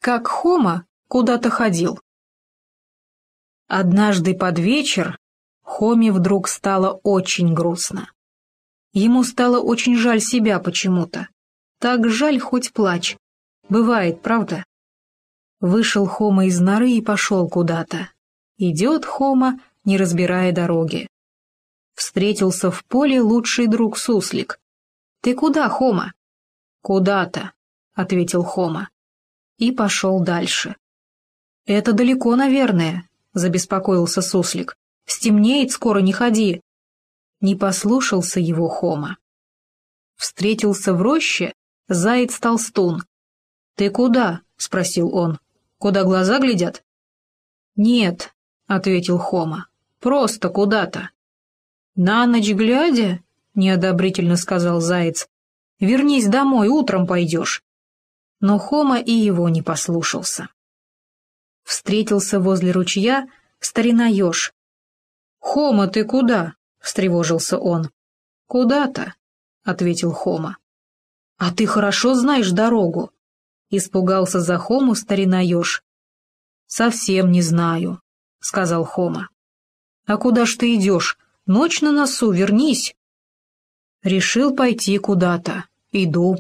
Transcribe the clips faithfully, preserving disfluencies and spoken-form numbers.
Как Хома куда-то ходил. Однажды под вечер Хоме вдруг стало очень грустно. Ему стало очень жаль себя почему-то. Так жаль, хоть плачь. Бывает, правда? Вышел Хома из норы и пошел куда-то. Идет Хома, не разбирая дороги. Встретился в поле лучший друг Суслик. «Ты куда, Хома?» «Куда-то», — ответил Хома. И пошел дальше. «Это далеко, наверное», — забеспокоился Суслик. «Стемнеет, скоро не ходи». Не послушался его Хома. Встретился в роще заяц-толстун. «Ты куда?» — спросил он. «Куда глаза глядят?» «Нет», — ответил Хома, — «просто куда-то». «На ночь глядя?» — неодобрительно сказал заяц. «Вернись домой, утром пойдешь». Но Хома и его не послушался. Встретился возле ручья старина-еж. «Хома, ты куда?» — встревожился он. «Куда-то», — ответил Хома. «А ты хорошо знаешь дорогу?» — испугался за Хому старина-еж. «Совсем не знаю», — сказал Хома. «А куда ж ты идешь? Ночь на носу, вернись». «Решил пойти куда-то. Иду».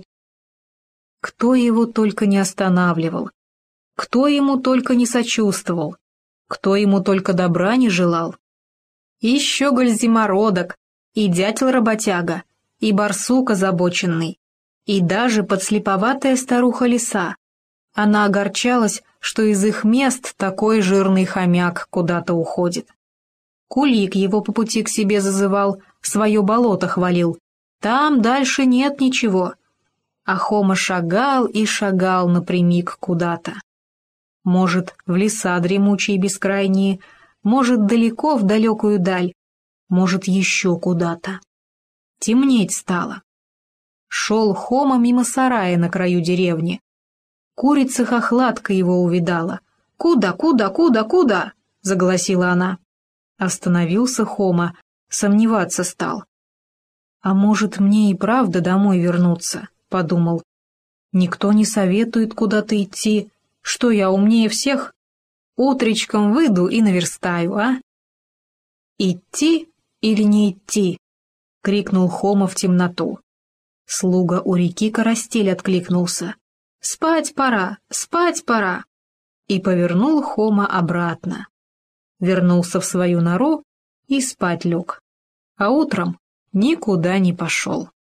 Кто его только не останавливал, кто ему только не сочувствовал, кто ему только добра не желал. И щеголь-зимородок, и дятел-работяга, и барсук озабоченный, и даже подслеповатая старуха-лиса. Она огорчалась, что из их мест такой жирный хомяк куда-то уходит. Кулик его по пути к себе зазывал, свое болото хвалил. Там дальше нет ничего. А Хома шагал и шагал напрямик куда-то. Может, в леса дремучие бескрайние, может, далеко в далекую даль, может, еще куда-то. Темнеть стало. Шел Хома мимо сарая на краю деревни. Курица-хохлатка его увидала. «Куда, куда, куда, куда?» — заголосила она. Остановился Хома, сомневаться стал. «А может, мне и правда домой вернуться?» — подумал. «Никто не советует куда-то идти. Что, я умнее всех? Утречком выйду и наверстаю, а?» «Идти или не идти?» — крикнул Хома в темноту. Слуга у реки Карастель откликнулся. «Спать пора, спать пора!» И повернул Хома обратно. Вернулся в свою нору и спать лег. А утром никуда не пошел.